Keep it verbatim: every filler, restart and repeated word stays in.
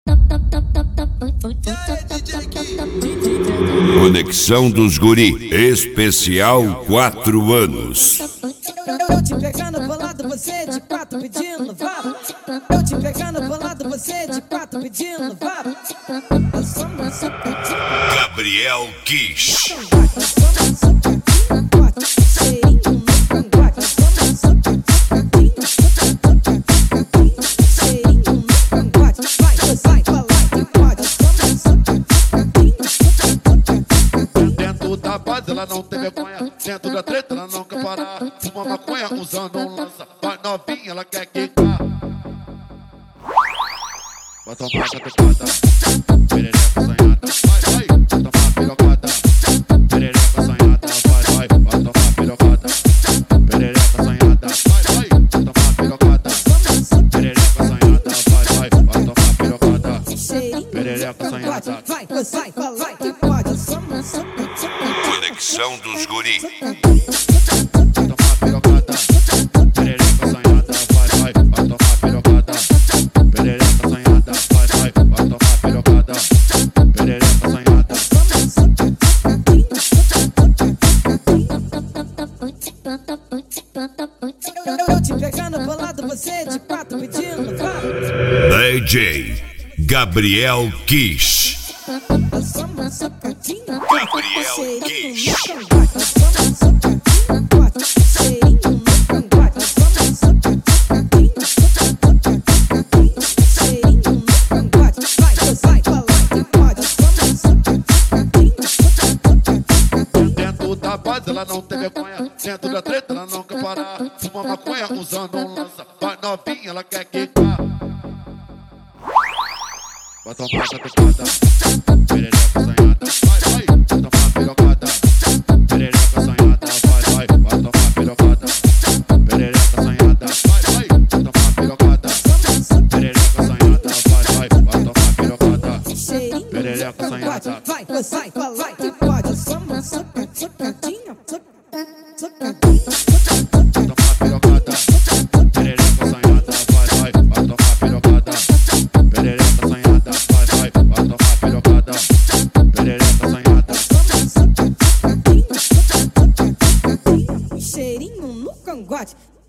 Conexão dos Guri, especial quatro anos. Eu te pegando bolado, você de quatro pedindo vá. Eu te pegando bolado, você de quatro pedindo vá. Gabriel Kish. Dentro da base ela não tem vergonha, dentro da treta ela não quer parar. Fuma maconha usando um lança, vai novinha ela quer quicar. Vai tomar catucada, perereca assanhada, vai, vai, vai tomar pirocada. Perereca assanhada, vai, vai, vai tomar pirocada. Perereca assanhada, vai, vai, vai tomar pirocada. Perereca assanhada, vai, vai, vai tomar pirocada. Perereca assanhada, vai, vai, vai, que pode. Conexão dos Guri. vai tomar pirocada. Perereca assanhada, vai, vai, vai tomar pirocada. Perereca assanhada, vai, vai, vai tomar pirocada. Perereca assanhada. Eu te pegando bolado, você de quatro pedindo vá. D J Gabriel Kish. Gabriel Kish. Dentro da base ela não tem vergonha, dentro da treta ela não quer parar. Fuma maconha usando um lança, vai novinha ela quer quicar. Vai tomar catucada, perereca assanhada, vai, vai.